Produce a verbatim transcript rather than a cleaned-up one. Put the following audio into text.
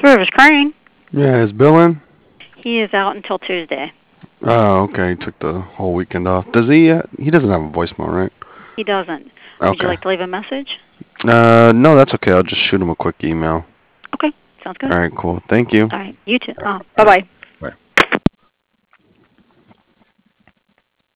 Rivers Crane. Yeah, is Bill in? He is out until Tuesday. Oh, okay. He took the whole weekend off. Does he? Uh, he doesn't have a voicemail, right? He doesn't. Would you Okay. like to leave a message? Uh, no, that's okay. I'll just shoot him a quick email. Okay, sounds good. All right, cool. Thank you. All right, you too. Uh, All right. bye-bye.